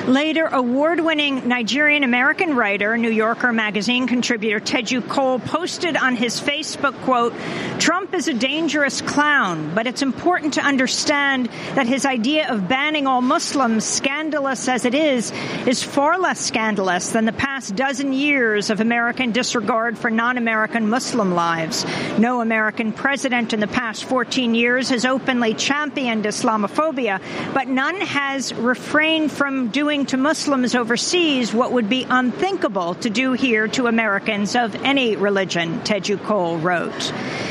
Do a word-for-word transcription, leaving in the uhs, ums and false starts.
Later, award-winning Nigerian-American writer, New Yorker magazine contributor Teju Cole posted on his Facebook, quote, "Trump is a dangerous clown, but it's important to understand that his idea of banning all Muslims, scandalous as it is, is far less scandalous than the past dozen years of American disregard for non-American Muslim lives. No American president in the past fourteen years has openly championed Islamophobia, but none has refrained from doing to Muslims overseas what would be unthinkable to do here to Americans of any religion," Teju Cole wrote.